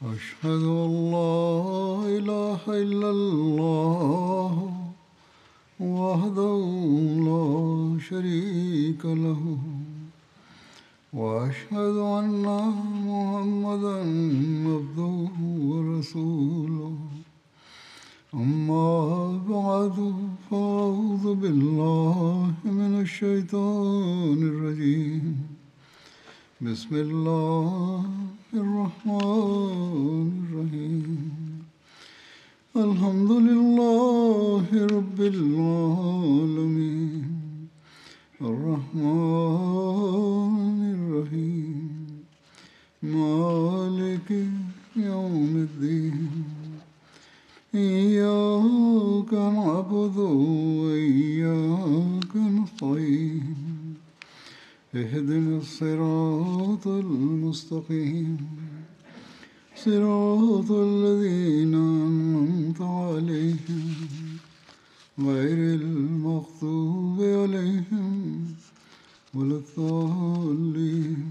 أشهد أن لا إله إلا الله وحده لا شريك له وأشهد أن محمدا عبده ورسوله أما بعد فأعوذ بالله من الشيطان الرجيم بسم الله الرحمن الرحيم الحمد لله رب العالمين الرحمن الرحيم مالك يوم الدين إياك نعبد وإياك نستعين اهدنا الصراط المستقيم صراط الذين أنعمت عليهم غير المغضوب عليهم ولا الضالين.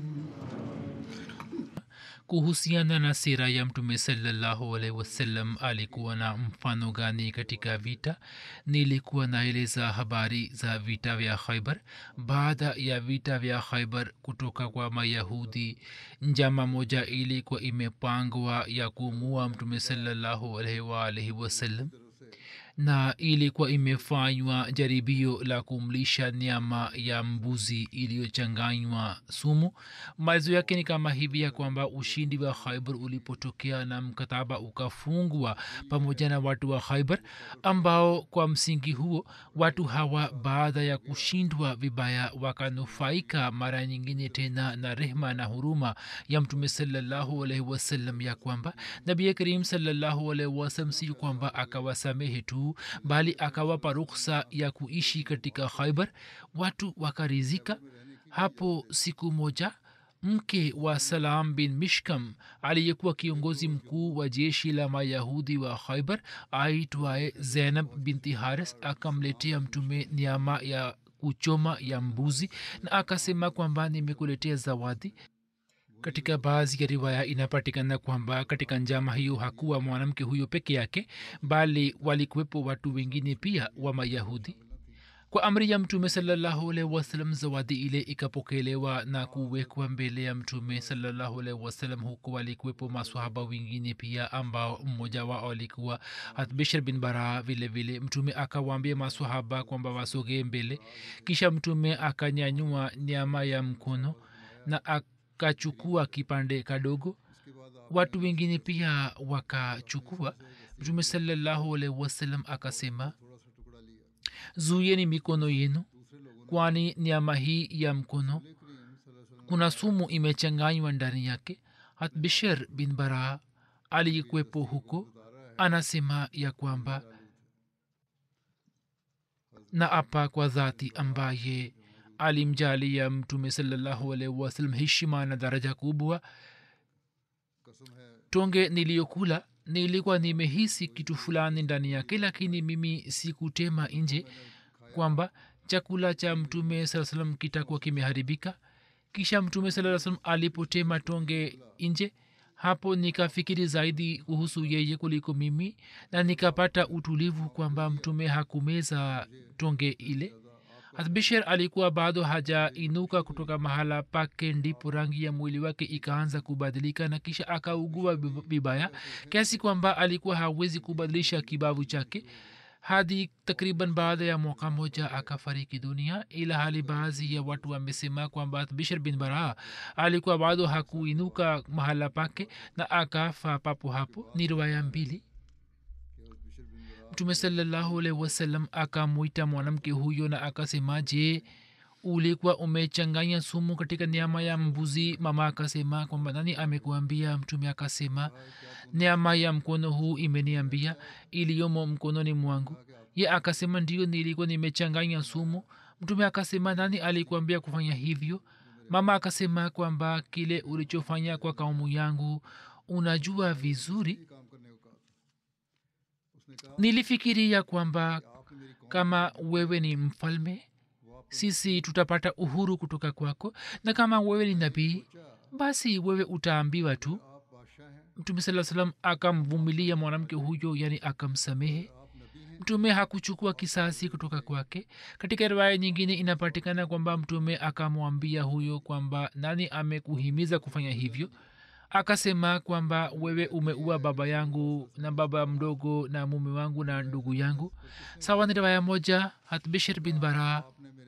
Kuhusiana na sira ya mtume sallallahu alaihi wasallam, alikuwa na mfano gani katika vita? Nilikuwa naeleza habari za vita vya Khaibar. Baada ya vita vya Khaibar kutoka kwa Mayahudi, njama moja ilikuwa imepangwa ya kumua mtume sallallahu alaihi wasallam, na ilikuwa imefanywa jaribio la kumlisha nyama ya mbuzi iliyochanganywa sumu. maelezo yake ni kama hivi ya kwamba ushindi wa Khaibar ulipotokea na mkataba ukafungwa pamoja na watu wa Khaibar, ambao kwa msingi huo watu hawa baada ya kushindwa vibaya wakanufaika mara nyingine tena na rehma na huruma ya mtume sallallahu alaihi wasallam, ya kwamba Nabii Karim sallallahu alaihi wasallam si kwamba akawasamehe tu, bali akawapa ruhusa ya kuishi katika Khaibar. Watu wakarizika. Hapo siku moja mke wa Salam bin Mishkam aliyekuwa kiongozi mkuu wa jeshi la Mayahudi wa Khaibar aitwaye Zainab binti Haris akamletea mtume nyama ya kuchoma ya mbuzi na akasema kwamba nimekuletea zawadi. Katika baadhi ya riwaya inapatikana kwamba katika njama hiyo hakuwa mwanamke huyo peke yake, bali walikuwepo watu wengine pia wa Mayahudi. Kwa amri ya mtume sallallahu alaihi wasallam, zawadi ile ikapokelewa na kuwekwa mbele ya mtume sallallahu alaihi wasallam. Huku walikuwepo maswahaba wengine pia, ambao mmoja wao alikuwa Bishr bin Bara. Vile vile mtume akawaambia maswahaba kwamba wasogee mbele, kisha mtume akanyanyua nyama ya mkono na akachukua kipande kadogo. Watu wengine pia wakachukua. Mtume sallallahu alaihi wasallam akasema, zuieni mikono yenu, kwani nyama hii ya mkono kuna sumu imechanganywa ndani yake. Bishr bin Bara aliyekuwepo huko anasema ya kwamba, na apa kwa dhati ambaye alimjalia mtume sallallahu alaihi wasallam heshima na daraja kubwa, tonge niliyokula nilikuwa nimehisi kitu fulani ndani yake, lakini mimi sikutema nje kwamba chakula cha mtume sallallahu alaihi wasallam kitakuwa kimeharibika. Kisha mtume sallallahu alaihi wasallam alipotema tonge nje, hapo nikafikiri zaidi kuhusu yeye kuliko mimi, na nikapata utulivu kwamba mtume hakumeza tonge ile. Bishr alikuwa bado hajainuka kutoka mahala pake, ndipo rangi ya mwili wake ikaanza kubadilika na kisha akaugua vibaya kiasi kwamba alikuwa hawezi kubadilisha kibavu chake. Hadi takriban baada ya mwaka moja akafariki dunia. Ila hali baadhi ya watu wamesema kwamba Bishr bin Bara alikuwa bado hakuinuka mahala pake na akafa papo hapo. Ni riwaya mbili. Mtume sallallahu alaihi wasallam akamwita mwanamke huyo na akasema, je, ulikuwa umechanganya sumu katika nyama ya mbuzi? Mama akasema kwamba, nani amekuambia? Mtume akasema, nyama ya mkono huu imeniambia, iliyomo mkononi mwangu. Ye akasema, ndio, nilikuwa nimechanganya sumu. Mtume akasema, nani alikuambia kufanya hivyo? Mama akasema kwamba, kile ulichofanya kwa kaumu yangu unajua vizuri. Nilifikiria kwamba kama wewe ni mfalme, sisi tutapata uhuru kutoka kwako, na kama wewe ni nabii, basi wewe utaambiwa tu. mtume saa salam akamvumilia mwanamke huyo, yani akamsamehe. mtume hakuchukua kisasi kutoka kwake. Katika riwaya nyingine inapatikana kwamba mtume akamwambia huyo kwamba nani amekuhimiza kufanya hivyo. Akasema kwamba wewe umeua baba yangu na baba mdogo na mume wangu na ndugu yangu. Sawa ni riwaya moja. Hat Bishr bin Bara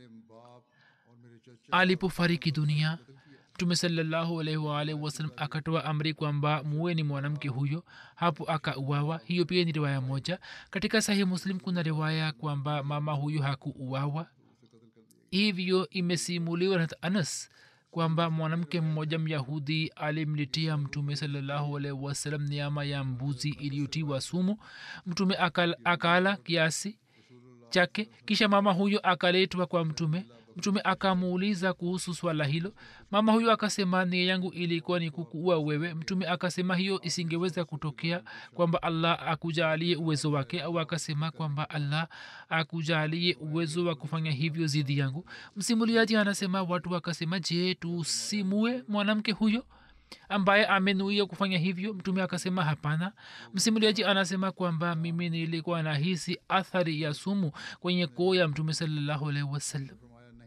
alipofariki dunia, mtume sallallahu alaihi wa alihi wasallam akatoa amri kwamba muweni mwanamke huyo, hapo akauawa. hiyo pia ni riwaya moja. Katika Sahih Muslim kuna riwaya kwamba mama huyo hakuuawa. hivyo imesimuliwa na Anas kwamba mwanamke mmoja Myahudi alimletea mtume sallallahu alaihi wasallam nyama ya mbuzi iliyotiwa sumu. mtume akala kiasi chake, kisha mama huyo akaletwa kwa mtume. mtume akamuuliza kuhusu swala hilo. mama huyo akasema nia yangu ilikuwa ni kukuua wewe. mtume akasema hiyo isingeweza kutokea, kwamba Allah akujalie uwezo wake, au akasema kwamba Allah akujalie uwezo wa kufanya hivyo zidi yangu. msimuliaji anasema watu wakasema, je, tusimue mwanamke huyo ambaye amenuia kufanya hivyo? mtume akasema hapana. msimuliaji anasema kwamba mimi nilikuwa nahisi athari ya sumu kwenye koo ya mtume sallallahu alaihi wasallam.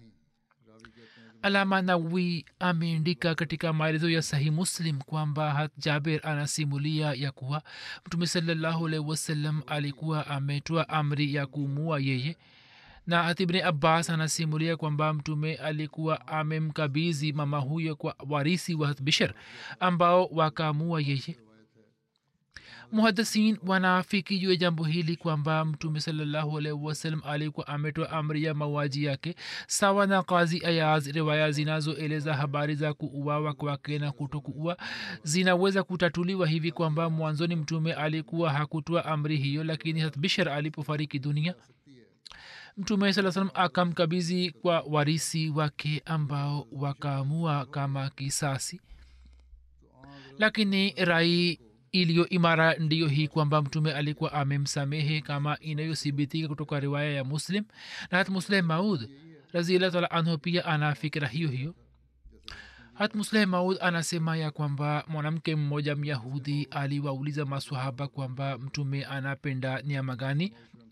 Alama Nawawi ameandika katika maelezo ya Sahih Muslim kwamba Jabir anasimulia ya kuwa mtume sallallahu alaihi wasallam alikuwa ametoa amri ya kumua yeye, na Ibn Abbas anasimulia kwamba mtume alikuwa amemkabidhi mama huyo kwa warisi wa Bishr ambao wakamua yeye. Muhaddisin wanafiki juu ya jambo hili kwamba mtume sallallahu alaihi wasallam alikuwa ametoa amri ya mauaji yake, sawa na Qazi Ayaz. riwaya zinazoeleza habari za kuuawa kwake na kutokuua zinaweza kutatuliwa hivi kwamba mwanzoni mtume alikuwa hakutoa amri hiyo, lakini Bishr alipofariki dunia mtume saa salam akamkabidhi kwa warisi wake ambao wakaamua kama kisasi. Lakini rai iliyo imara ndiyo hii kwamba mtume alikuwa amemsamehe, kama inayothibitika kutoka riwaya ya Muslim. na hat Musleh Maud radhiyallahu ta'ala anhu pia ana fikra hiyo hiyo. hat Musleh Maud anasema ya kwamba mwanamke mmoja Myahudi aliwauliza maswahaba kwamba mtume anapenda nyama gani.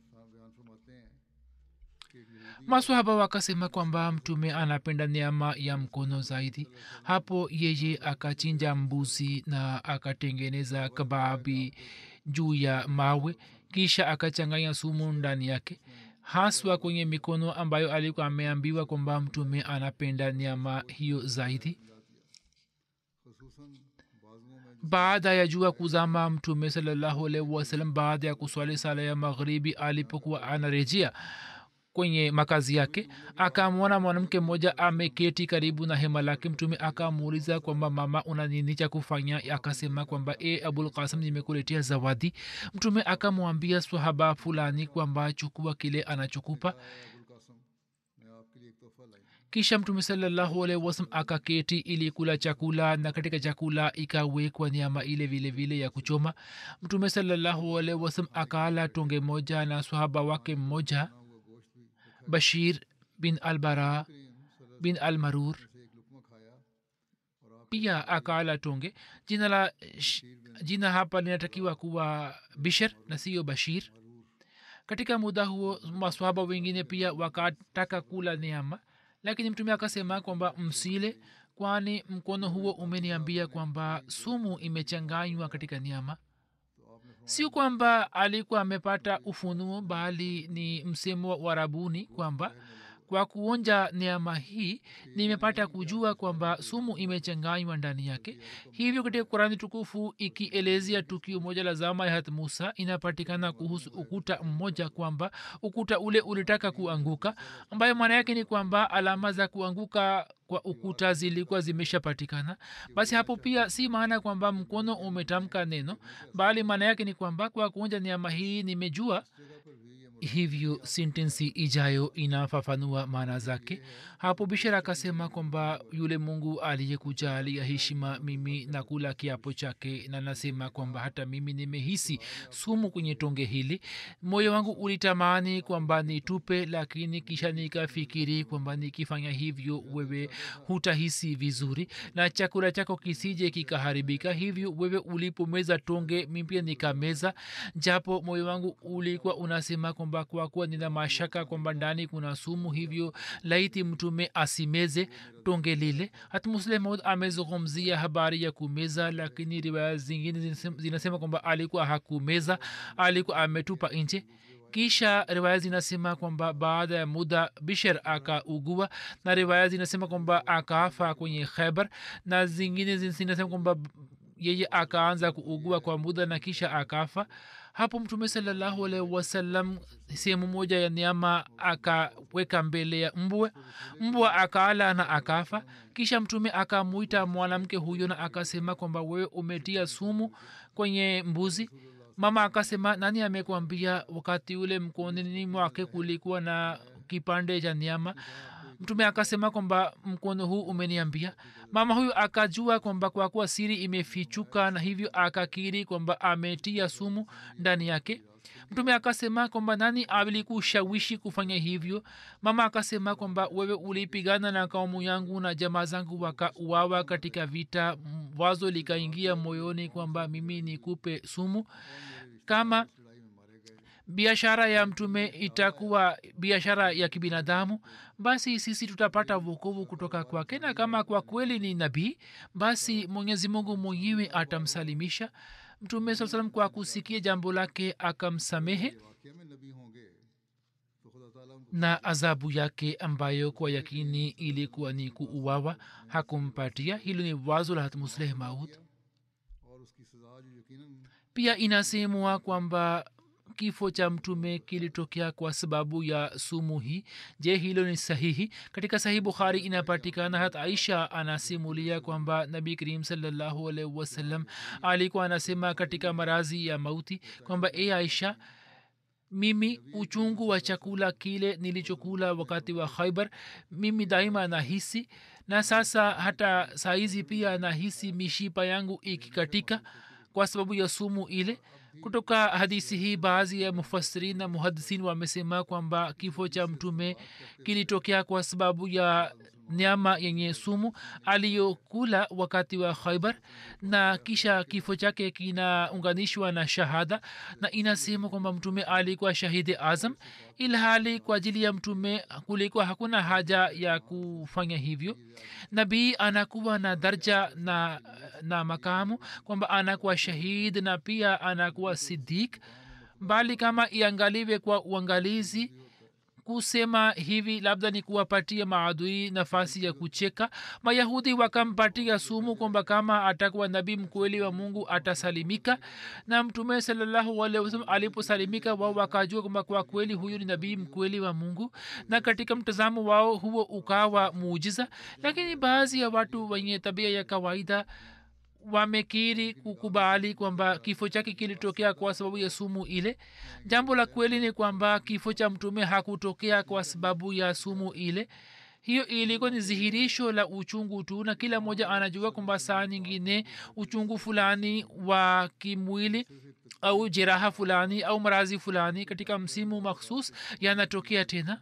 maswahaba wakasema kwamba mtume anapenda nyama ya mkono zaidi. hapo yeye akachinja mbuzi na akatengeneza kababi juu ya mawe, kisha akachanganya sumu ndani yake, haswa kwenye mikono ambayo alikuwa ameambiwa kwamba mtume anapenda nyama hiyo zaidi. baada ya jua kuzama, mtume sallallahu alaihi wasallam baada ya kuswali sala ya magharibi alipokuwa anarejea kwenye makazi yake, akamwona mwanamke mmoja ameketi karibu na hema lake. mtume akamuuliza kwamba mama, una nini cha kufanya? akasema kwamba Abul Qasim, nimekuletea zawadi. mtume akamwambia swahaba fulani kwamba chukua kile anachokupa. kisha mtume sallallahu alaihi wasallam akaketi ili kula chakula, na katika chakula ikawekwa nyama ile vile vile ya kuchoma. mtume sallallahu alaihi wasallam akala tonge moja, na swahaba wake mmoja Bashir bin al-Bara bin al-Marur pia akala tonge. Jina hapa linatakiwa kuwa Bishr na siyo Bashir. katika muda huo maswahaba wengine pia wakataka kula nyama, lakini mtume akasema kwamba msile, kwani mkono huo umeniambia kwamba sumu imechanganywa katika nyama. sio kwamba alikuwa amepata ufunuo, bali ni msemo wa Arabuni kwamba kwa kuonja nyama hii nimepata kujua kwamba sumu imechanganywa ndani yake. hivyo katika Qur'ani tukufu ikielezea tukio moja la zama ya Hazrat Musa, inapatikana kuhusu ukuta mmoja kwamba ukuta ule ulitaka kuanguka, ambayo maana yake ni kwamba alama za kuanguka kwa ukuta zilikuwa zimeshapatikana. basi hapo pia si maana kwamba mkono umetamka neno, bali maana yake ni kwamba kwa kuonja nyama hii nimejua hivyo sentensi ijayo inafafanua maana zake. Hapo Bishr akasema kwamba yule Mungu aliyekujalia heshima mimi na kula kiapo chake, na nasema kwamba hata mimi nimehisi sumu kwenye tonge hili. Moyo wangu ulitamani kwamba nitupe, lakini kisha nikafikiri kwamba nikifanya hivyo wewe hutahisi vizuri na chakula chako kisije kikaharibika. Hivyo wewe ulipomeza tonge mimi pia nikameza, japo moyo wangu ulikuwa unasema kwamba kwa kuwa nina mashaka kwamba ndani kuna sumu, hivyo laiti mtume asimeze tonge lile. Hata Muslim Maud amezungumzia habari ya kumeza, lakini riwaya zingine zinasema kwamba alikuwa hakumeza, alikuwa ametupa nje. Kisha riwaya zinasema kwamba baada ya muda Bishr akaugua, na riwaya zinasema kwamba akafa kwenye Khaybar, na zingine zinasema kwamba yeye akaanza kuugua kwa muda na kisha akafa. Hapo Mtume sallallahu alaihi wasallam sehemu moja ya nyama akaweka mbele ya mbwa akala na akafa. Kisha Mtume akamuita mwanamke huyo na akasema kwamba wewe umetia sumu kwenye mbuzi. Mama akasema, nani amekwambia? Wakati ule mkononi mwake kulikuwa na kipande cha nyama. Mtume akasema kwamba mkono huu umeniambia. Mama huyu akajua kwamba kwa kuwa siri imefichuka, na hivyo akakiri kwamba ametia sumu ndani yake. Mtume akasema kwamba nani alikushawishi kufanya hivyo? Mama akasema kwamba wewe ulipigana na kaumu yangu na jamaa zangu wakauawa katika vita. Wazo likaingia moyoni kwamba mimi nikupe sumu. Kama biashara ya mtume itakuwa biashara ya kibinadamu, basi sisi tutapata wokovu kutoka kwake, na kama kwa kweli ni nabii, basi Mwenyezi Mungu mwenyewe atamsalimisha. Mtume sallallahu alaihi wasallam kwa kusikia jambo lake akamsamehe, na adhabu yake ambayo kwa yakini ilikuwa ni kuuawa hakumpatia. Hilo ni wazo la Musleh Maud. Pia inasemwa kwamba kifo cha mtume kilitokea kwa sababu ya sumu hii. Je, hilo ni sahihi? Katika Sahih Bukhari inapatikana, hata Aisha anasimulia kwamba Nabii Karim sallallahu alaihi wasallam alikuwa anasema katika marazi ya mauti kwamba, e Aisha, mimi uchungu wa chakula kile nilichokula wakati wa Khaybar mimi daima nahisi, na sasa hata saizi pia nahisi mishipa yangu ikikatika kwa sababu ya sumu ile. Kutoka hadisi hii baadhi ya mufassirin na muhaddisin wamesema kwamba kifo cha mtume kilitokea kwa sababu ya nyama yenye sumu aliyokula wakati wa Khaybar, na kisha kifo chake kinaunganishwa na shahada, na inasema kwamba mtume alikuwa shahidi azam, ilhali kwa ajili ya mtume kulikuwa hakuna haja ya kufanya hivyo. Nabii anakuwa na daraja na makamu kwamba anakuwa shahid na pia anakuwa siddiq, bali kama iangaliwe kwa uangalizi, kusema hivi labda ni kuwapatia maadui nafasi ya kucheka. Mayahudi wakampatia sumu kwamba kama atakuwa nabii mkweli wa Mungu atasalimika, na mtume sallallahu alaihi wasallam aliposalimika wao wakajua kwamba kwa kweli huyu ni nabii mkweli wa Mungu, na katika mtazamo wao huo ukawa muujiza. Lakini baadhi ya watu wenye tabia ya kawaida wamekiri kukubali kwamba kifo chake kilitokea kwa sababu ya sumu ile. Jambo la kweli ni kwamba kifo cha mtume hakutokea kwa sababu ya sumu ile. Hiyo ilikuwa ni dhihirisho la uchungu tu, na kila mmoja anajua kwamba saa nyingine uchungu fulani wa kimwili au jeraha fulani au marazi fulani katika msimu makhsus yanatokea tena.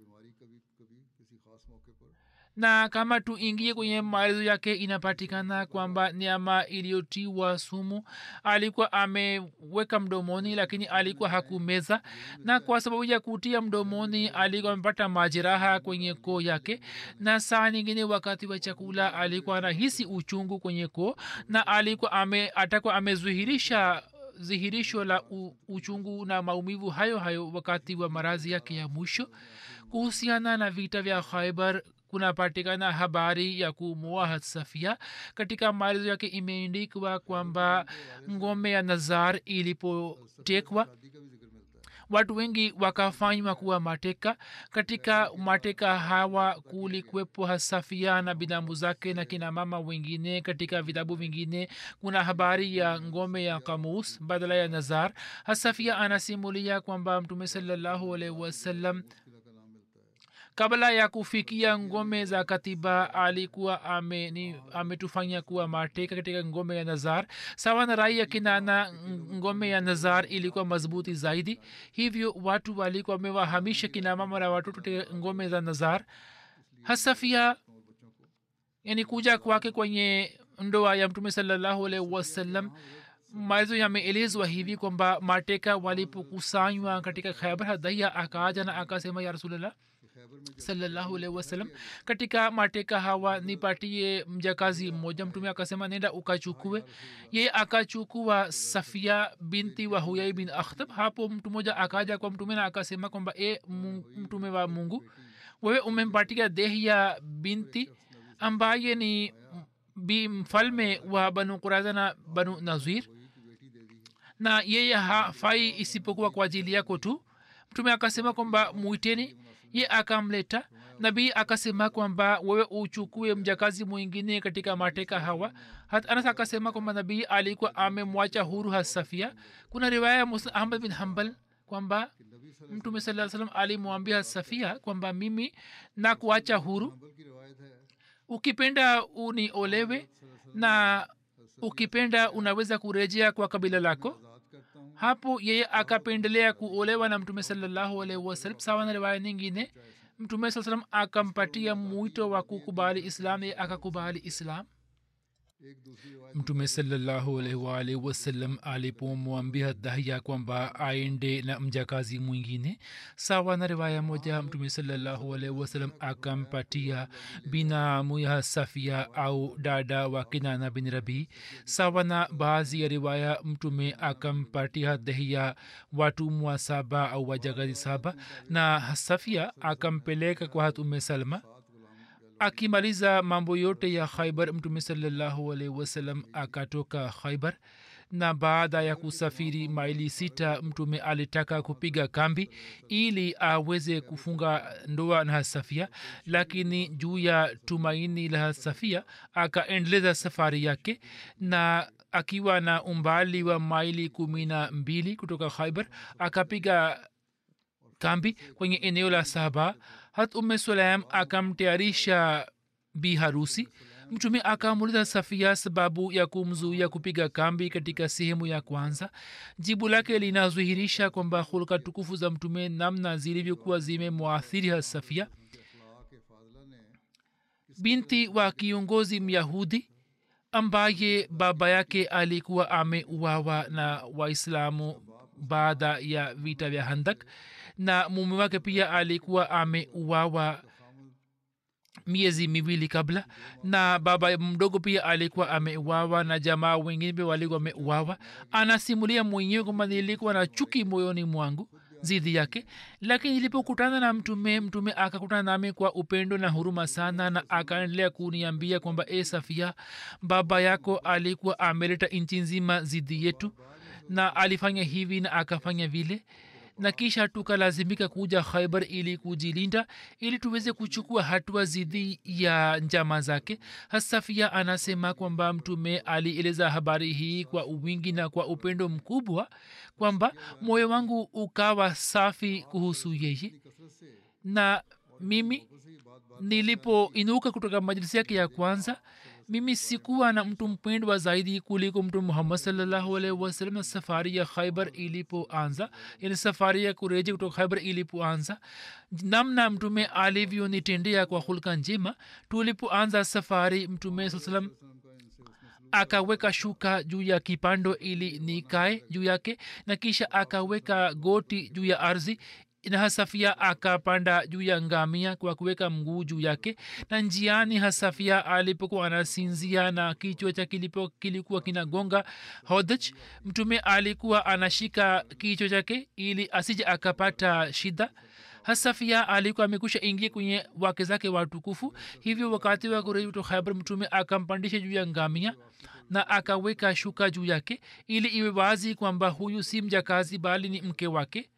Na kama tuingie kwenye maelezo yake, inapatikana kwamba nyama iliyotiwa sumu alikuwa ameweka mdomoni, lakini alikuwa hakumeza, na kwa sababu ya kutia mdomoni alikuwa amepata majeraha kwenye koo yake, na saa nyingine wakati wa chakula alikuwa anahisi uchungu kwenye koo, na alikuwa atakuwa amezuhirisha dhihirisho la uchungu na maumivu hayo hayo wakati wa marazi yake ya mwisho. Kuhusiana na vita vya Khaybar kunapatikana habari ya kumuua Safia. Katika maelezo yake imeandikwa kwamba ngome ya Nazar ilipotekwa, watu wengi wakafanywa kuwa mateka. Katika mateka hawa kulikuwepo Hasafia na binamu zake na kina mama wengine. Katika vitabu vingine kuna habari ya ngome ya Kamus badala ya Nazar. Hasafia anasimulia kwamba Mtume sallallahu alaihi wasallam kabla ya kufikia ngome za Katiba alikuwa ametufanya kuwa mateka katika ngome ya Nazar. Sawa na rai ya Kinana, ngome ya Nazar ilikuwa madhubuti zaidi, hivyo watu walikuwa wamewahamisha kina mama na watoto katika ngome za Nazar. Hasafia yani kuja kwake kwenye ndoa ya Mtume sallallahu alaihi wasallam, maelezo yameelezwa hivi kwamba mateka walipokusanywa katika Khaybar, Hadhia akaja na akasema, ya Rasulullah sallallahu alaihi wasallam, katika mateka hawa nipatie mjakazi mmoja. Mtume akasema, nenda ukachukue. Yeye akachukua Safia binti wa Huyai bin Akhtab. Hapo mtu mmoja akaja kwa Mtume na akasema kwamba Mtume wa Mungu, wewe umempatia Dehya binti ambaye ni mfalme wa Banu Qurayza na Banu Nazir, na yeye hafai isipokuwa kwa ajili yako tu. Mtume akasema kwamba muiteni. Ye akamleta. Nabii akasema kwamba wewe uchukue mjakazi mwingine katika mateka hawa. Hata Anas akasema kwamba nabii alikuwa amemwacha huru Hasafia. Kuna riwaya ya Muslim Ahmad bin Hanbal kwamba Mtume sallallahu alaihi wasallam alimwambia Hasafia kwamba mimi na kuacha huru, ukipenda uniolewe na ukipenda unaweza kurejea kwa kabila lako. Hapo yeye akapendelea kuolewa na Mtume sallallahu alaihi wasallam. Sawa na riwaya nyingine, Mtume sallallahu alaihi wasallam akampatia mwito wa kukubali Islam, yeye akakubali Islam. Mtume sallallahu alaihi wasallam alipomwambia Dahya kwamba aende na mjakazi mwingine, sawa na riwaya moja, Mtume sallallahu alaihi wasallam akampatia binamu ya Safia au dada wa Kinana bin Rabi. Sawa na baadhi ya riwaya, Mtume akampatia Dahya watumwa 7 au wajakazi 7, na Safia akampeleka kwa Umm Salma. Akimaliza mambo yote ya Khaybar, Mtume sallallahu alaihi wasallam akatoka Khaybar, na baada ya kusafiri maili 6 Mtume alitaka kupiga kambi ili aweze kufunga ndoa na Safia, lakini juu ya tumaini la Safia akaendeleza safari yake, na akiwa na umbali wa maili 12 kutoka Khaybar akapiga kambi kwenye eneo la Sahaba. Hat Sulaim akamtayarisha bi harusi. Mtume akamuuliza Safia sababu ya kumzuia kupiga kambi katika sehemu ya kwanza. Jibu lake linadhihirisha kwamba hulka tukufu za Mtume namna zilivyokuwa zimemwathiri Safia, binti wa kiongozi Myahudi ambaye baba yake alikuwa ameuawa na Waislamu baada ya vita vya Handak, na mume wake pia alikuwa ameuawa miezi 2 kabla, na baba mdogo pia alikuwa ameuawa, na jamaa wengine pia walikuwa wameuawa. Anasimulia mwenyewe kwamba nilikuwa na chuki moyoni mwangu zidi yake, lakini nilipokutana na Mtume akakutana nami kwa upendo na huruma sana, na akaendelea kuniambia kwamba Safia, baba yako alikuwa ameleta nchi nzima zidi yetu, na alifanya hivi na akafanya vile, na kisha tukalazimika kuja Khaybar ili kujilinda, ili tuweze kuchukua hatua zidi ya njama zake. Hasafia anasema kwamba Mtume alieleza habari hii kwa wingi na kwa upendo mkubwa, kwamba moyo wangu ukawa safi kuhusu yeye, na mimi nilipoinuka kutoka majlisi yake ya kwanza, mimi sikuwa na mtu mpendwa zaidi kuliko Mtume Muhammad sallallahu alaihi wasallam. Safari ya Khaybar ilipoanza, yani safari ya kurejea kutoka Khaybar ilipoanza, namna Mtume alivyonitendea kwa hulka njema. Tulipoanza safari, Mtume sallallahu alaihi wasallam akaweka shuka juu ya kipando ili nikae juu yake, na kisha akaweka goti juu ya ardhi, na Safia akapanda juu ya ngamia kwa kuweka mguu juu yake. Na njiani Safia alipokuwa anasinzia na kichwa chake kilikuwa kinagonga hodaj, Mtume alikuwa anashika kichwa chake ili asije akapata shida. Safia alikuwa amekusha ingia kwenye wake zake watukufu, hivyo wakati wa kurejea kutoka Khaybar, Mtume akampandisha juu ya ngamia na akaweka shuka juu yake ili iwe wazi kwamba huyu si mjakazi bali ni mke wake.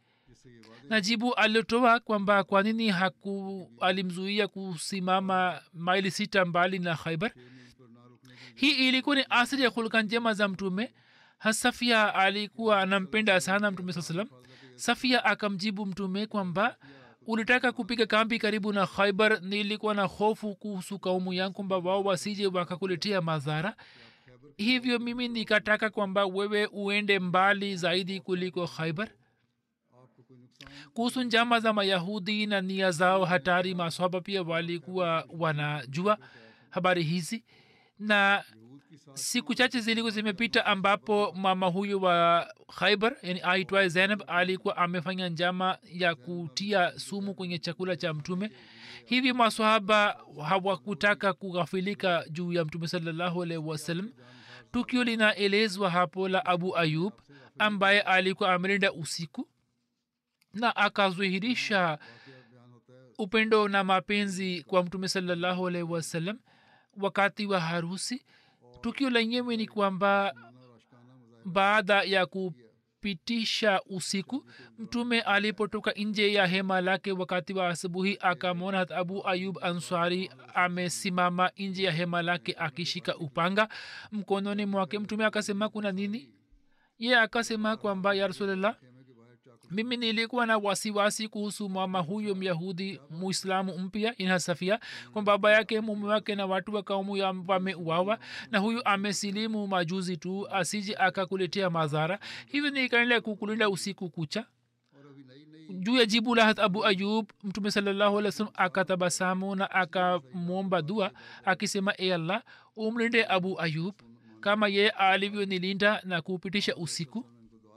na jibu aliotoa kwamba kwa nini alimzuia kusimama maili 6 mbali na Khaibar. Hii ilikuwa ni asili ya hulka njema za mtume. Safia alikuwa anampenda sana mtume saa salam. Safia akamjibu mtume kwamba ulitaka kupiga kambi karibu na Khaibar, nilikuwa na hofu kuhusu kaumu yangu kwamba wao wasije wakakuletea madhara, hivyo mimi nikataka kwamba wewe uende mbali zaidi kuliko Khaibar. Kuhusu njama za Mayahudi na nia zao hatari, maswahaba pia walikuwa wanajua habari hizi, na siku chache zilikuwa zimepita ambapo mama huyu wa Khaibar, yani aitwaye Zainab, alikuwa amefanya njama ya kutia sumu kwenye chakula cha mtume. Hivi maswahaba hawakutaka kughafilika juu ya mtume sallallahu alaihi wasallam. Tukio linaelezwa hapo la Abu Ayub ambaye alikuwa amelinda usiku na akazuhirisha upendo na mapenzi kwa mtume sallallahu alaihi wasallam wakati wa harusi. Tukio lenyewe ni kwamba baada ya kupitisha usiku, mtume alipotoka nje ya hema lake wakati wa asubuhi, akamwona Abu Ayub Ansari amesimama nje ya hema lake akishika upanga mkononi mwake. Mtume akasema, kuna nini? Ye akasema kwamba, ya Rasulullah, mimi nilikuwa na wasiwasi kuhusu mama huyo Myahudi Muislamu mpya ina Safia, kwa baba yake, mume wake na watu wa kaumu ya wameuawa, na huyu amesilimu majuzi tu, asije akakuletea madhara. Hivyo nikaendelea kukulinda usiku kucha. Juu ya jibu la Abu Ayub, mtume sallallahu alaihi wasallam akatabasamu na akamwomba dua akisema, e Allah, umlinde Abu Ayub kama yeye alivyonilinda na kupitisha usiku.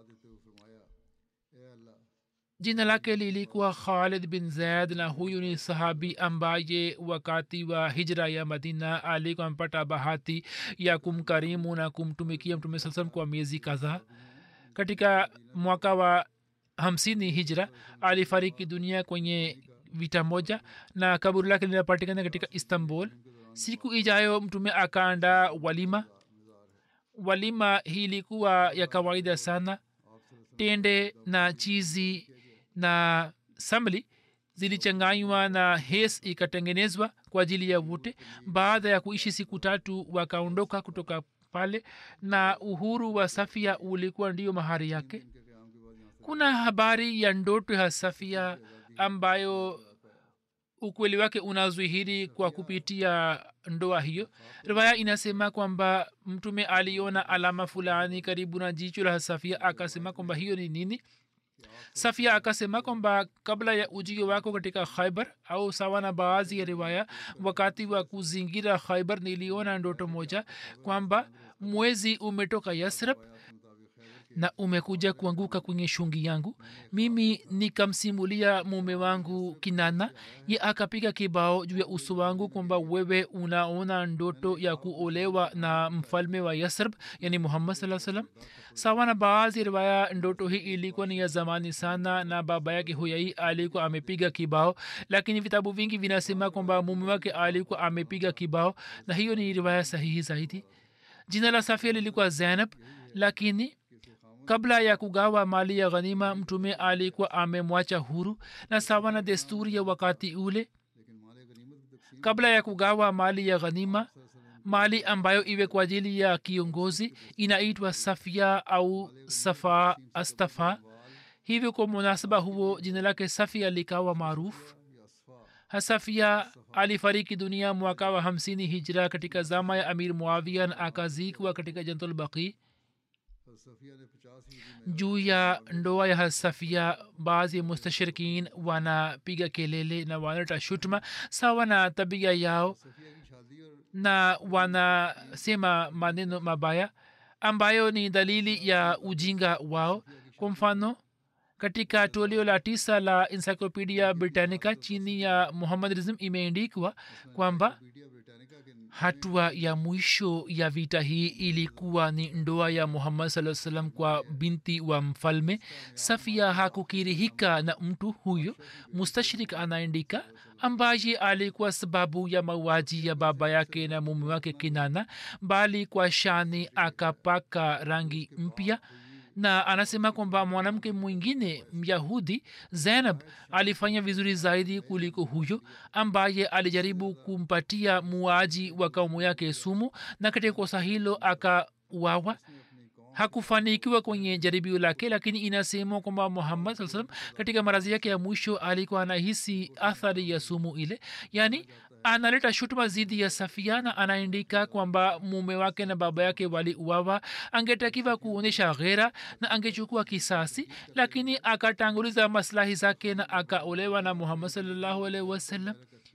Jina lake lilikuwa Khalid bin Zaid, na huyu ni sahabi ambaye wakati wa hijra ya Madina alikuwa mpata bahati ya kumkarimu na kumtumikia mtume sallallahu alaihi wasallam kwa miezi kadhaa. Katika mwaka wa 50 hijra alifariki dunia kwenye vita moja, na kaburi lake linapatikana katika Istanbul. Siku ijayo mtume akaandaa walima. Walima hii ilikuwa ya kawaida sana. Tende na chizi na samli zilichanganywa na hes ikatengenezwa kwa ajili ya wote. Baada ya kuishi siku 3 wakaondoka kutoka pale, na uhuru wa Safia ulikuwa ndio mahari yake. Kuna habari ya ndoto ya Safia ambayo ukweli wake unazuhiri kwa kupitia ndoa hiyo. Riwaya inasema kwamba mtume aliona alama fulani karibu na jicho la Safia, akasema kwamba hiyo ni nini? Safia akasema kwamba kabla ya ujio wako katika Khaibar, au sawa na baadhi ya riwaya, wakati wa kuzingira Khaibar niliona ndoto moja kwamba mwezi umetoka Yasrib na umekuja kuanguka kwenye shungi yangu. Mimi nikamsimulia mume wangu Kinana, ye akapiga kibao juu ya uso wangu kwamba wewe unaona ndoto ya kuolewa na mfalme wa Yasrib, yani Muhammad sallallahu alaihi wasallam. Sawa na baadhi riwaya, ndoto hii ilikuwa ni ya zamani sana na baba yake Huyai alikuwa amepiga kibao, lakini vitabu vingi vinasema kwamba mume wake alikuwa amepiga kibao, na hiyo ni riwaya sahihi zaidi. Jina la Safia lilikuwa Zainab, lakini kabla ya kugawa mali ya ghanima mtume alikuwa amemwacha huru, na sawa na desturi ya wakati ule, kabla ya kugawa mali ya ghanima, mali ambayo iwe kwa ajili ya kiongozi inaitwa Safia au Safa Astafa. Hivyo kwa munasaba huo jina lake Safia likawa maarufu. Safia alifariki dunia mwaka wa 50 hijra katika zama ya Amir Muawiya, na akazikwa katika Jannatul Baqi. Juu ya ndoa ya Safia, baadhi ya mustashrikin wanapiga kelele na wanaleta shutuma sawa na tabia yao, na wanasema maneno mabaya ambayo ni dalili ya ujinga wao. Kwa mfano, katika toleo la 9 la Encyclopedia Britannica chini ya Muhammadism imeandikwa kwamba hatua ya mwisho ya vita hii ilikuwa ni ndoa ya Muhammad sallallahu alaihi wasallam kwa binti wa mfalme. Safia hakukirihika na mtu huyo, mustashrik anaandika, ambaye alikuwa sababu ya mauaji ya baba yake na mume wake Kinana, bali kwa shani akapaka rangi mpya na anasema kwamba mwanamke mwingine myahudi zainab alifanya vizuri zaidi kuliko huyo ambaye alijaribu kumpatia muaji wa kaumu yake sumu na katika kosa hilo akauawa. Hakufanikiwa kwenye jaribio lake, lakini inasemwa kwamba muhammad saa salam katika marazi yake ya mwisho alikuwa anahisi athari ya sumu ile, yani analeta shutuma zidi ya Safia na anaandika kwamba mume wake na baba yake waliuawa. Angetakiwa kuonyesha ghera na angechukua kisasi, lakini akatanguliza maslahi zake na akaolewa na Muhammad sallallahu alaihi wasallam.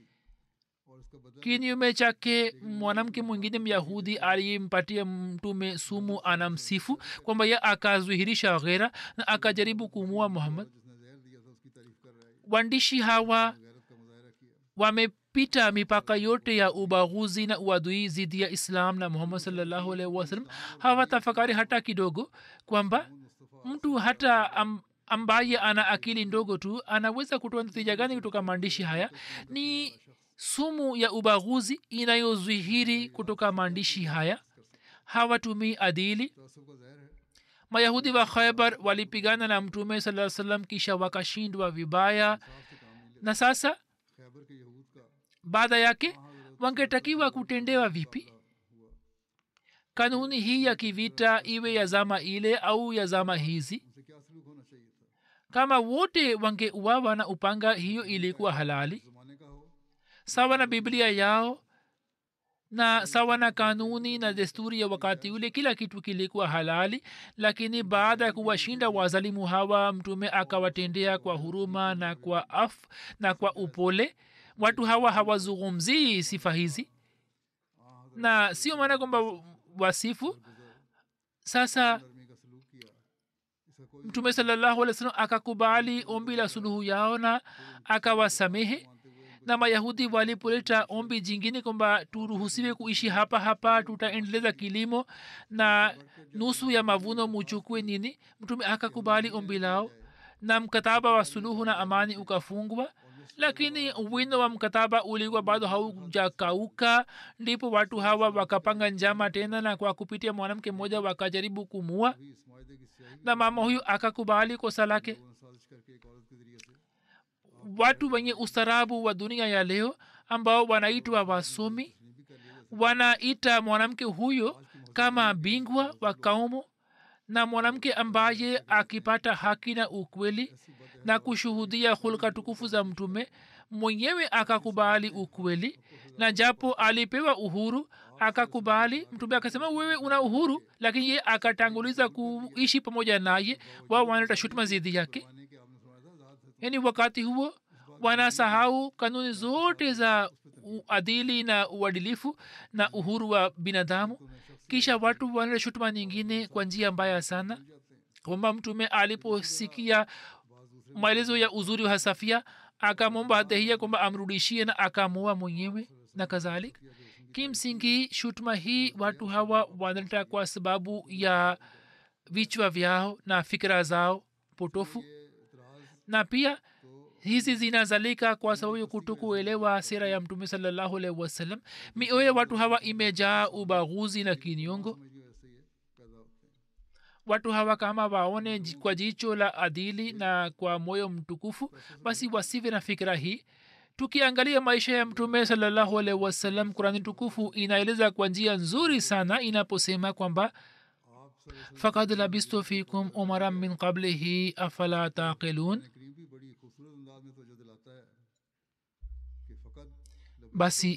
Kinyume chake mwanamke mwingine myahudi aliyempatia mtume sumu anamsifu kwamba ye akazuhirisha ghera na akajaribu kumua Muhammad. Waandishi hawa wamepita mipaka yote ya ubaguzi na uadui zidi ya islam na Muhammad sallallahu alaihi wasallam. Hawatafakari hata kidogo kwamba mtu hata ambaye ana akili ndogo tu anaweza kutoa natija gani kutoka maandishi haya. Ni sumu ya ubaguzi inayozihiri kutoka maandishi haya. Hawatumii adili. Mayahudi wa Khaybar walipigana na mtume sallallahu alaihi wasallam kisha wakashindwa vibaya, na sasa baada yake wangetakiwa kutendewa vipi? Kanuni hii ya kivita iwe ya zama ile au ya zama hizi, kama wote wangeuawa na upanga, hiyo ilikuwa halali sawa na Biblia yao na sawa na kanuni na desturi ya wakati ule. Kila kitu kilikuwa halali, lakini baada ya kuwashinda wazalimu hawa mtume akawatendea kwa huruma na kwa na kwa upole. Watu hawa hawazungumzii sifa hizi, na sio maana kwamba wasifu. Sasa mtume sallallahu alaihi wasallam akakubali ombi la suluhu yao na akawasamehe. Na Mayahudi walipoleta ombi jingine kwamba turuhusiwe kuishi hapa hapa, tutaendeleza kilimo na nusu ya mavuno muchukue nini, mtume akakubali ombi lao na mkataba wa suluhu na amani ukafungwa. Lakini wino wa mkataba ulikuwa bado haujakauka. Ndipo watu hawa wakapanga njama tena, na kwa kupitia mwanamke mmoja wakajaribu kumua, na mama huyu akakubali kosa lake. Watu wenye ustarabu wa dunia ya leo ambao wanaitwa wasomi wanaita mwanamke huyo kama bingwa wa kaumu, na mwanamke ambaye akipata haki na ukweli na kushuhudia hulka tukufu za mtume mwenyewe akakubali ukweli, na japo alipewa uhuru akakubali. Mtume akasema wewe una uhuru, lakini ye akatanguliza kuishi pamoja naye. Wao wanaleta shutuma zidi yake. Yani wakati huo wanasahau kanuni zote za uadili na uadilifu na uhuru wa binadamu. Kisha watu wanaleta shutuma nyingine kwa njia mbaya sana, kwamba mtume aliposikia maelezo ya uzuri wa Safia akamwomba Hadhia kwamba amrudishie na akamua mwenyewe na kadhalika. Kimsingi shutuma hii watu hawa wanaleta kwa sababu ya vichwa vyao na fikra zao potofu, na pia hizi zinazalika kwa sababu ya kutokuelewa sera ya mtume sallallahu alaihi wasallam. Mioyo ya watu hawa imejaa ubaguzi na kinyongo. Watu hawa kama waone kwa jicho la adili na kwa moyo mtukufu, basi wasive na fikra hii. Tukiangalia maisha ya mtume sallallahu alaihi wasallam, Qur'ani tukufu inaeleza kwa njia nzuri sana inaposema kwamba faqad labistu fikum umaran min qablihi afala taqilun. Basi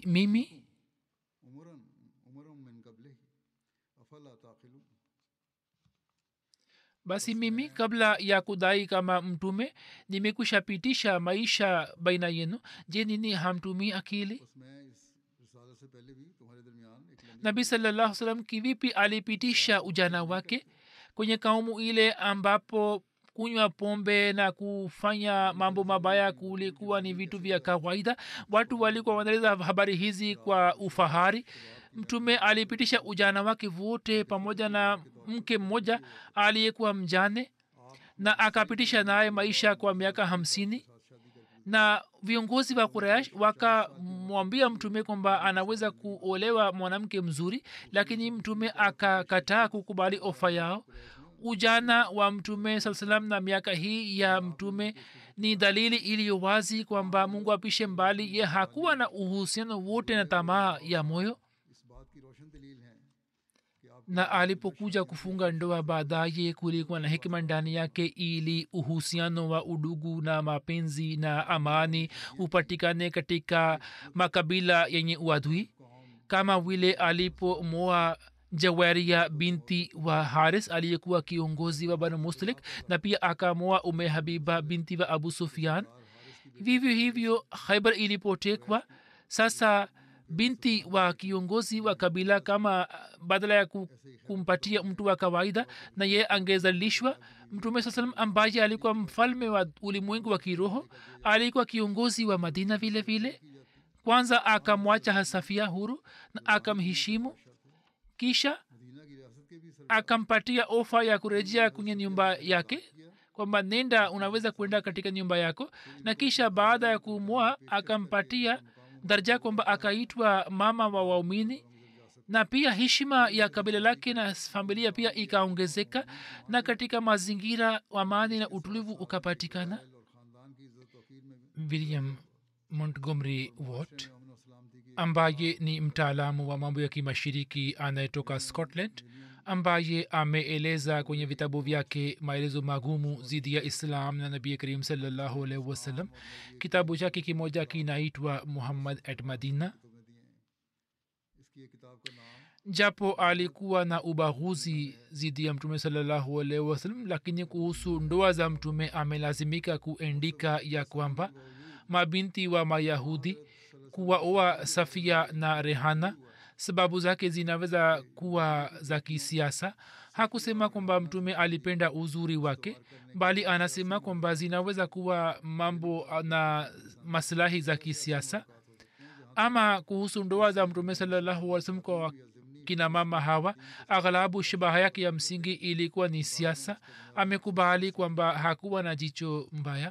mimi kabla ya kudai kama mtume nimekwisha pitisha maisha baina yenu. Je, nini hamtumii akili? Nabii sallallahu alaihi wasallam kivipi alipitisha ujana wake kwenye kaumu ile ambapo kunywa pombe na kufanya mambo mabaya kulikuwa ni vitu vya kawaida? Watu walikuwa wanaeleza habari hizi kwa ufahari. Mtume alipitisha ujana wake wote pamoja na mke mmoja aliyekuwa mjane, na akapitisha naye maisha kwa miaka 50. Na viongozi wa Quraysh wakamwambia mtume kwamba anaweza kuolewa mwanamke mzuri, lakini mtume akakataa kukubali ofa yao. ujana wa mtume saa salam na miaka hii ya mtume ni dalili iliyo wazi kwamba mungu apishe mbali ye hakuwa na uhusiano wote na tamaa ya moyo na alipokuja kufunga ndoa baadaye kulikuwa na hikima ndani yake ili uhusiano wa udugu na mapenzi na amani upatikane katika makabila yenye uadui kama vile alipomoa jawaria binti wa haris aliyekuwa kiongozi wa banu mustalik na pia akamoa ume habiba binti wa abu sufyan vivyo hivyo khaibar ilipotekwa sasa binti wa kiongozi wa kabila kama badala ya kumpatia mtu wa kawaida na ye angezalishwa mtume saa salam ambaye alikuwa mfalme wa ulimwengu wa kiroho alikuwa kiongozi wa madina vile vile kwanza akamwacha hasafia huru na akamheshimu kisha akampatia ofa ya kurejea kwenye nyumba yake kwamba nenda unaweza kwenda katika nyumba yako na kisha baada ya kumwoa akampatia daraja kwamba akaitwa mama wa waumini na pia heshima ya kabila lake na familia pia ikaongezeka na katika mazingira amani na utulivu ukapatikana. William Montgomery Watt ambaye ni mtaalamu wa mambo ya kimashiriki anayetoka Scotland ambaye ameeleza kwenye vitabu vyake maelezo magumu zidi ya islam na nabii karim sallallahu alaihi wasallam. Kitabu chake kimoja kinaitwa Muhammad at Madina. Japo alikuwa na ubaguzi zidi ya mtume sallallahu alaihi wasallam, lakini kuhusu ndoa za mtume amelazimika kuandika ya kwamba mabinti wa mayahudi kuwaoa Safia na Rehana sababu zake zinaweza kuwa za kisiasa. Hakusema kwamba mtume alipenda uzuri wake, bali anasema kwamba zinaweza kuwa mambo na maslahi za kisiasa. Ama kuhusu ndoa za mtume sallallahu alaihi wasallam kwa kina mama hawa, aghlabu shabaha yake ya msingi ilikuwa ni siasa. Amekubali kwamba hakuwa na jicho mbaya.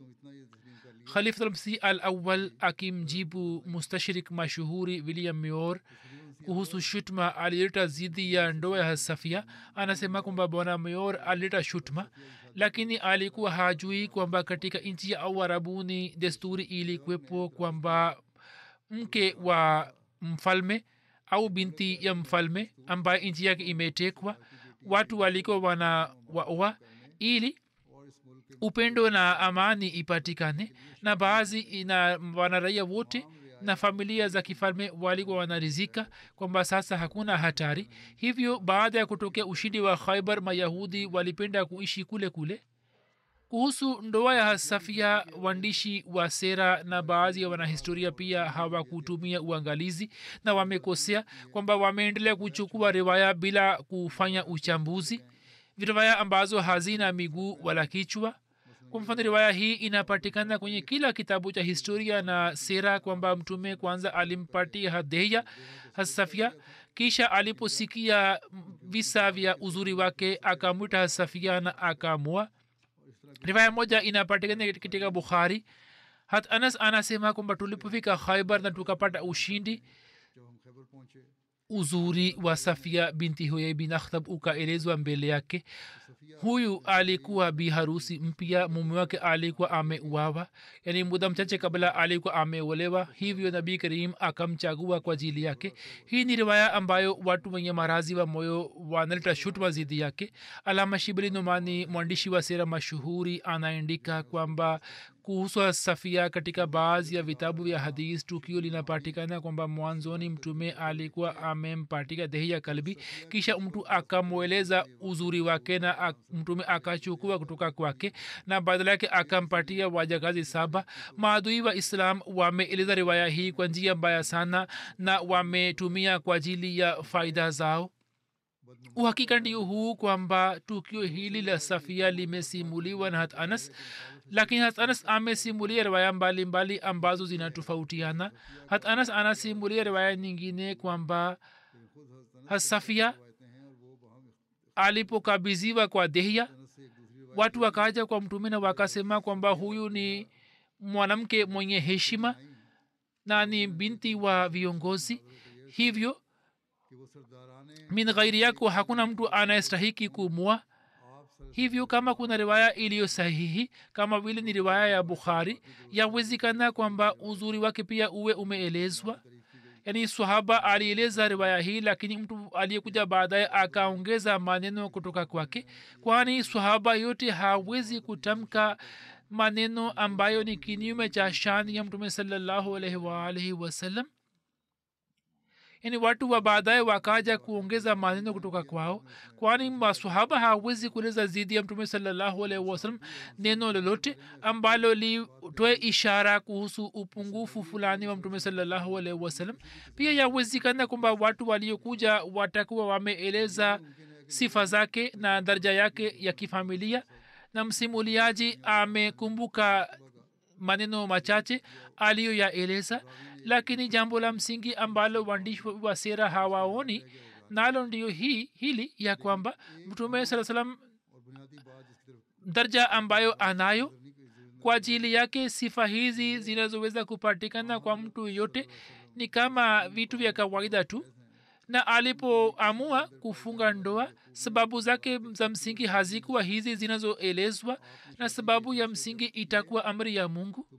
Khalifa al-Masih al-Awwal akimjibu mustashrik mashuhuri William Muir kuhusu shutma alileta zidi ya ndoa ya Safia, anasema kwamba bwana Muir alileta shutma, lakini alikuwa hajui kwamba katika nchi ya Arabuni desturi ilikuwepo kwamba mke wa mfalme au binti ya mfalme ambaye nchi yake imetekwa watu walikuwa wanawaoa ili upendo na amani ipatikane, na baadhi na wanaraia wote na familia za kifalme walikuwa wanarizika kwamba sasa hakuna hatari. Hivyo baada ya kutokea ushindi wa Khaibar, mayahudi walipenda kuishi kule kule. Kuhusu ndoa ya Safia, waandishi wa sera na baadhi ya wanahistoria pia hawakutumia uangalizi na wamekosea kwamba wameendelea kuchukua riwaya bila kufanya uchambuzi, riwaya ambazo hazina miguu wala kichwa. Kwa mfano, riwaya hii inapatikana kwenye kila kitabu cha historia na sera kwamba mtume kwanza alimpatia hadiya Safia, kisha aliposikia visa vya uzuri wake akamwita Safia na akamwoa. Riwaya moja inapatikana katika Bukhari. Hat Anas anasema kwamba tulipofika Khaibar na tukapata ushindi, uzuri wa Safia binti Huyai bin Akhtab ukaelezwa mbele yake. Huyu alikuwa biharusi mpya, mume wake alikuwa ameuawa, yani muda mchache kabla alikuwa ameolewa. Hivyo nabii Karim akamchagua kwa ajili yake. Hii ni riwaya ambayo watu wenye marazi wa moyo wanaleta shutuma zidi yake. Alama Shibli Numani, mwandishi wa sera mashuhuri, anaandika kwamba kuhusu Safia katika baadhi ya vitabu vya hadith tukio linapatikana kwamba mwanzoni mtume alikuwa amempatia dehia kalbi, kisha mtu akamweleza uzuri wake na mtume akachukua kutoka kwake na badala yake akampatia wajakazi 7. Maadui wa Islam wameeleza riwaya hii kwa njia mbaya sana na wametumia kwa ajili ya faida zao. Uhakika ndio huu kwamba tukio hili la Safia limesimuliwa na Hat Anas, lakini Hat Anas amesimulia riwaya mbalimbali ambazo zinatofautiana. Hat Anas anasimulia riwaya nyingine kwamba Safia alipokabidhiwa kwa dehia, watu wakaja kwa mtume na wakasema kwamba huyu ni mwanamke mwenye heshima na ni binti wa viongozi, hivyo min ghairi yako hakuna mtu anayestahiki kumua. hivyo kama kuna riwaya iliyo sahihi kama vile ni riwaya ya bukhari yawezekana kwamba uzuri wake pia uwe umeelezwa yani sahaba alieleza riwaya hii lakini mtu aliyekuja baadaye akaongeza maneno kutoka kwake kwani sahaba yote hawezi kutamka maneno ambayo ni kinyume cha shani ya mtume sallallahu alaihi wa alihi wasallam yani watu wa baadaye wakaja kuongeza maneno kutoka kwao kwani masahaba hawezi kueleza zidi ya mtume sallallahu alaihi wasallam neno lolote ambalo litoe ishara kuhusu upungufu fulani wa mtume sallallahu alaihi wasallam pia yawezekana kwamba watu waliokuja watakuwa wameeleza sifa zake na daraja yake ya kifamilia na msimuliaji amekumbuka maneno machache aliyoyaeleza lakini jambo la msingi ambalo waandishi wa sera hawaoni nalo ndiyo hili ya kwamba mtume saa salam daraja ambayo anayo kwa ajili yake sifa hizi zinazoweza kupatikana kwa mtu yote ni kama vitu vya kawaida tu na alipoamua kufunga ndoa sababu zake za msingi hazikuwa hizi zinazoelezwa na sababu ya msingi itakuwa amri ya mungu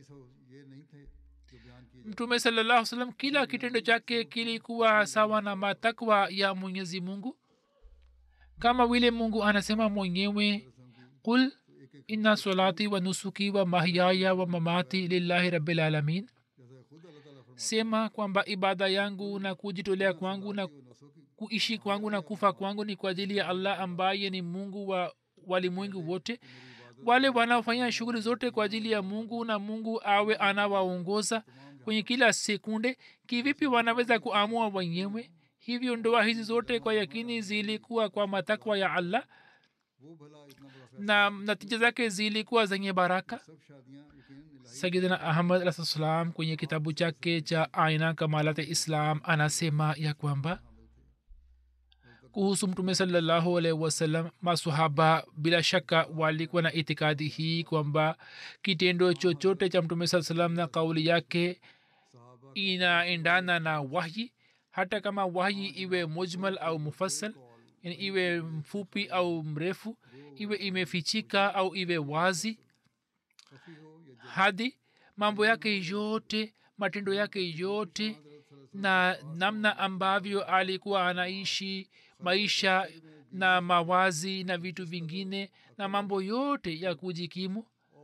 mtume sallallahu salam kila kitendo chake kilikuwa sawa na matakwa ya mwenyezi mungu kama vile mungu anasema mwenyewe qul inna salati wa nusuki wa mahyaya wa mamati lillahi rabbil alamin sema kwamba ibada yangu na kujitolea kwangu na kuishi kwangu na kufa kwangu ni kwa ajili ya allah ambaye ni mungu wa walimwengu wote wale wanaofanya shughuli zote kwa ajili ya mungu na mungu awe anawaongoza kwenye kila sekunde kivipi wanaweza kuamua wenyewe hivyo ndoa hizi zote kwa yakini zilikuwa kwa matakwa ya allah na natija zake zilikuwa zenye baraka sayidina ahmad alayhi salam kwenye kitabu chake cha aina kamalat islam anasema ya kwamba kuhusu mtume sallallahu alaihi wasallam masahaba bila shaka walikuwa na itikadi hii kwamba kitendo chochote cha mtume saa salam na kauli yake inaendana na wahyi hata kama wahyi iwe mujmal au mufassal yani iwe mfupi au mrefu iwe imefichika au iwe wazi hadi mambo yake yote matendo yake yote na namna ambavyo alikuwa anaishi maisha na mawazi na vitu vingine na mambo yote ya kujikimu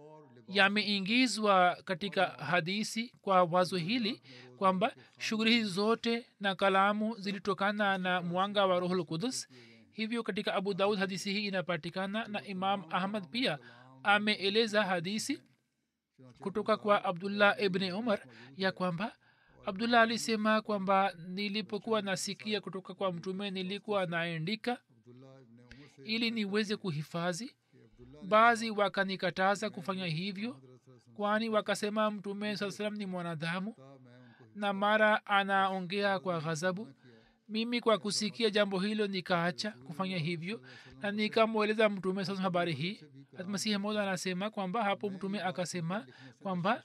yameingizwa katika hadisi kwa wazo hili kwamba shughuli hizi zote na kalamu zilitokana na mwanga wa rohul qudus hivyo katika abu daud hadisi hii inapatikana na imam ahmad pia ameeleza hadisi kutoka kwa abdullah ibni umar ya kwamba abdullah alisema kwamba nilipokuwa nasikia kutoka kwa mtume nilikuwa naandika ili niweze kuhifadhi baadhi wakanikataza kufanya hivyo kwani wakasema mtume saa salam ni mwanadamu na mara anaongea kwa ghadhabu mimi kwa kusikia jambo hilo nikaacha kufanya hivyo na nikamweleza mtume sasa habari hii masihi moja anasema kwamba hapo mtume akasema kwamba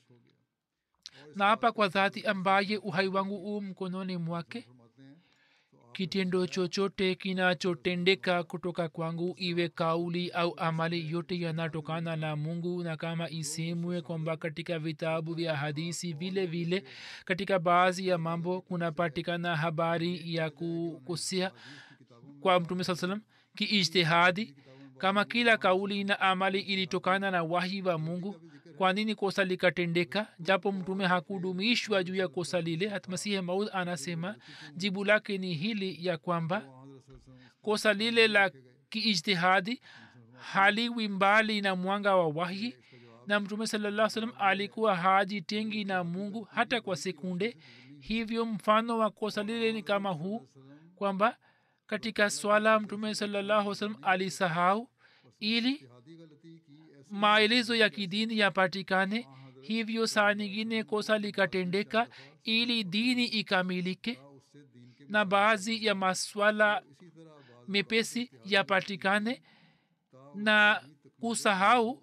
na hapa kwa dhati ambaye uhai wangu u mkononi mwake kitendo chochote kinachotendeka kutoka kwangu iwe kauli au amali yote yanatokana na mungu na kama isemwe kwamba katika vitabu vya hadisi vile vile katika baadhi ya mambo kunapatikana habari ya kukosea kwa mtume saa salam kiijtihadi kama kila kauli na amali ilitokana na wahi wa mungu kwa nini kosa likatendeka japo mtume hakudumishwa juu ya kosa lile hatmasihi maud anasema jibu lake ni hili ya kwamba kosa lile la kiijtihadi haliwi mbali na mwanga wa wahi na mtume sallallahu salam alikuwa hajitengi na mungu hata kwa sekunde hivyo mfano wa kosa lile ni kama huu kwamba katika swala mtume sallallahu salam alisahau ili maelezo ya kidini yapatikane hivyo saa nyingine kosa likatendeka ili dini ikamilike na baadhi ya maswala mepesi yapatikane na kusahau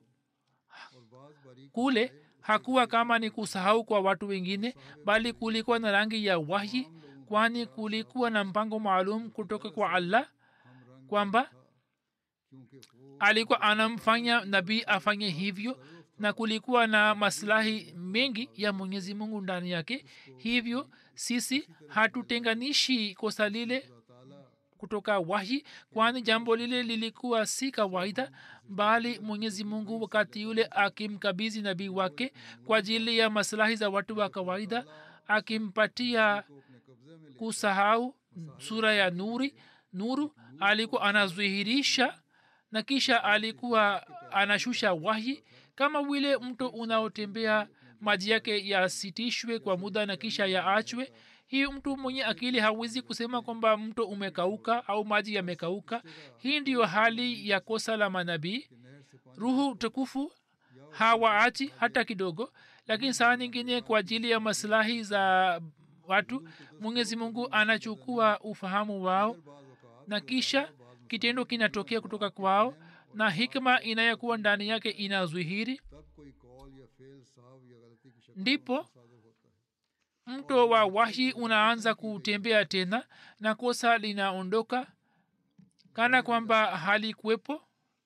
kule hakuwa kama ni kusahau kwa watu wengine bali kulikuwa na rangi ya wahi kwani kulikuwa na mpango maalum kutoka kwa allah kwamba alikuwa anamfanya nabii afanye hivyo na kulikuwa na maslahi mengi ya mwenyezi mungu ndani yake. hivyo sisi hatutenganishi kosa lile kutoka wahi, kwani jambo lile lilikuwa si kawaida, bali mwenyezi mungu wakati yule akimkabizi nabii wake kwa ajili ya maslahi za watu wa kawaida, akimpatia kusahau sura ya nuru alikuwa anazuhirisha na kisha alikuwa anashusha wahi. Kama vile mto unaotembea maji yake yasitishwe kwa muda na kisha yaachwe, hii mtu mwenye akili hawezi kusema kwamba mto umekauka au maji yamekauka. hii ndiyo hali ya kosa la manabii. Ruhu tukufu hawaachi hata kidogo, lakini saa nyingine kwa ajili ya maslahi za watu mwenyezi mungu anachukua ufahamu wao na kisha kitendo kinatokea kutoka kwao na hikma inayokuwa ndani yake inazuhiri. ndipo mto wa wahi unaanza kutembea tena na kosa linaondoka kana kwamba halikuwepo.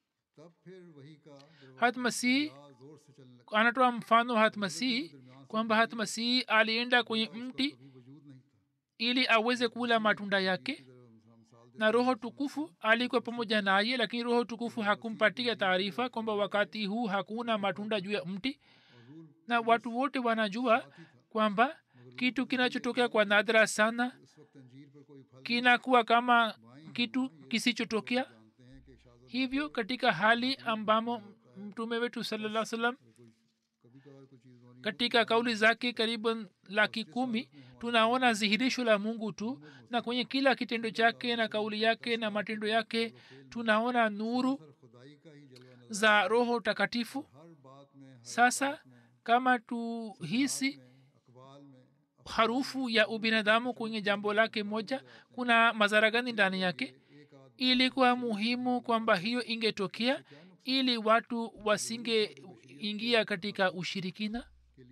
hatmasihi anatoa mfano hatmasihi kwamba hatmasihi alienda kwenye mti ili aweze kula matunda yake na roho tukufu alikuwa pamoja naye, lakini roho tukufu hakumpatia taarifa kwamba wakati huu hakuna matunda juu ya mti. na watu wote wanajua kwamba kitu kinachotokea kwa nadra sana kinakuwa kama kitu kisichotokea. hivyo katika hali ambamo mtume wetu sallallahu alaihi wasallam katika kauli zake karibu 10,000 tunaona dhihirisho la mungu tu, na kwenye kila kitendo chake na kauli yake na matendo yake tunaona nuru za roho takatifu. sasa kama tuhisi harufu ya ubinadamu kwenye jambo lake moja, kuna madhara gani ndani yake? ilikuwa muhimu kwamba hiyo ingetokea ili watu wasingeingia katika ushirikina.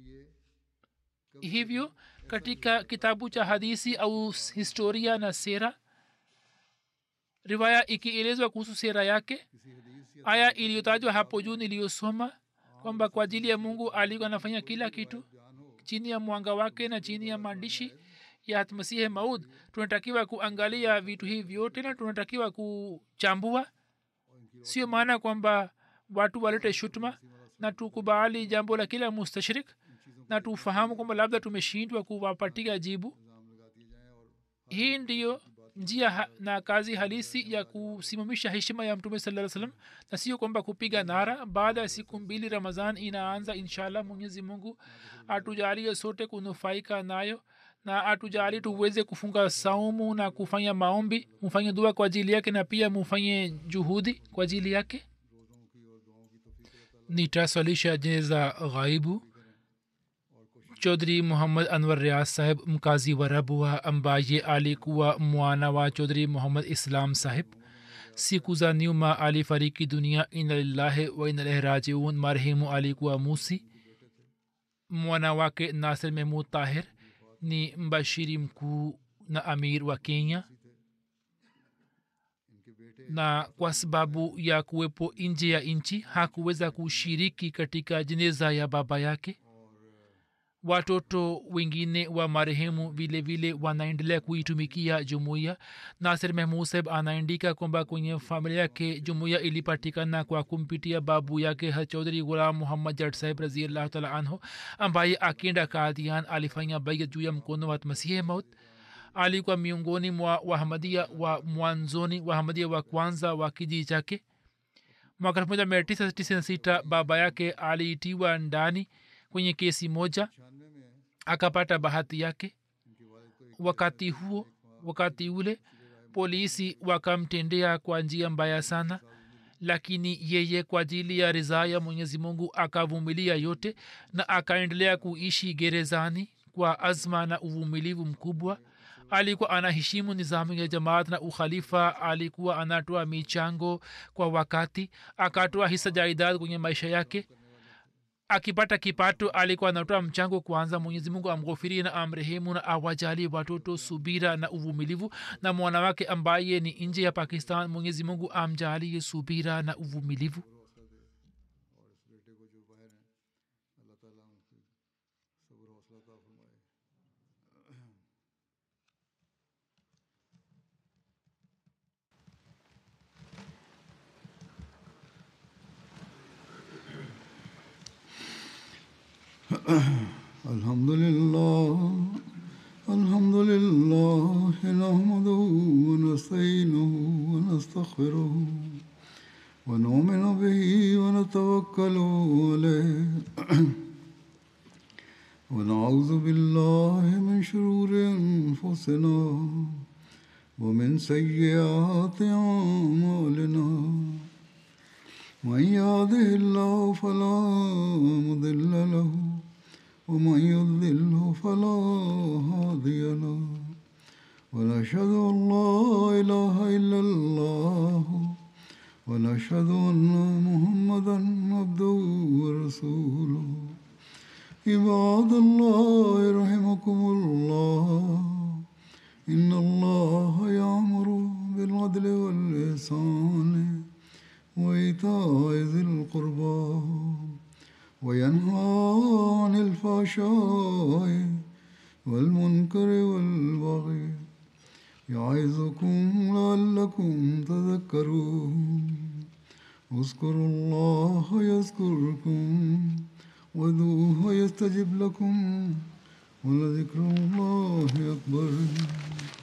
hivyo katika kitabu cha hadisi au historia na sera, riwaya ikielezwa kuhusu sera yake, aya iliyotajwa hapo juu niliyosoma kwamba kwa ajili ya mungu alikuwa anafanya kila kitu chini ya mwanga wake na chini ya maandishi ya hatmasihi maud. tunatakiwa kuangalia vitu hivi vyote na tunatakiwa kuchambua. sio maana kwamba watu walete shutuma na tukubali jambo la kila mustashrik na tufahamu kwamba labda tumeshindwa kuwapatia jibu. hii ndiyo njia na kazi halisi ya kusimamisha heshima ya mtume sallallahu alaihi wasallam, na sio kwamba kupiga nara. baada ya siku 2 Ramadhan inaanza inshallah. mwenyezi mungu atujalie sote kunufaika nayo na atujalie tuweze kufunga saumu na kufanya maombi. mufanye dua kwa ajili yake na pia mufanye juhudi kwa ajili yake. nitaswalisha jeneza ghaibu chaudhry muhammad anwar riaz saheb mkazi wa rabua ambaye alikuwa mwana wa chaudhry muhammad islam saheb. siku za nyuma alifariki dunia. inna lillahi wa inna ilaihi rajiun. marehemu alikuwa musi. mwana wake nasir mahmud tahir ni mbashiri mkuu na amir wa kenya, na kwa sababu ya kuwepo nje ya nchi hakuweza kushiriki katika jeneza ya baba yake. watoto wengine wa marehemu vile vile wanaendelea kuitumikia jumuiya. nasir mahmud saheb anaandika kwamba kwenye familia yake jumuiya ilipatikana kwa kumpitia babu yake chaudhry ghulam muhammad jat saheb radhiyallahu taala anhu, ambaye akienda Kadian alifanya baiat juu ya mkono wa masihi maut. alikuwa miongoni mwa wahamadia wa mwanzoni, wahamadia wa kwanza wa kijiji chake. mwaka 1996 baba yake aliitiwa ndani kwenye kesi moja, akapata bahati yake. wakati ule polisi wakamtendea kwa njia mbaya sana, lakini yeye kwa ajili ya ridhaa ya mwenyezi mungu akavumilia yote na akaendelea kuishi gerezani kwa azma na uvumilivu mkubwa. alikuwa anaheshimu nizamu ya jamaat na ukhalifa. alikuwa anatoa michango kwa wakati, akatoa hisa jaidad kwenye maisha yake. akipata kipato alikuwa anatoa mchango kwanza. Mwenyezi Mungu amghofirie na amrehemu na awajalie watoto subira na uvumilivu, na mwanawake ambaye ni nje ya Pakistan Mwenyezi Mungu amjalie subira na uvumilivu. الحمد لله نحمده ونستعينه ونستغفره ونؤمن به ونتوكل عليه ونعوذ بالله من شرور أنفسنا ومن سيئات أعمالنا من يهده الله فلا مضل له ومن يضلل فلا هادي له ونشهد أن لا إله إلا الله ونشهد أن محمدا عبده ورسوله عباد الله رحمكم الله إن الله يأمر بالعدل والإحسان وإيتاء ذي القربى وينهى عن الفحشاء والمنكر والبغي يعظكم لعلكم تذكرون اذكروا الله يذكركم وادعوه يستجب لكم ولذكر الله أكبر.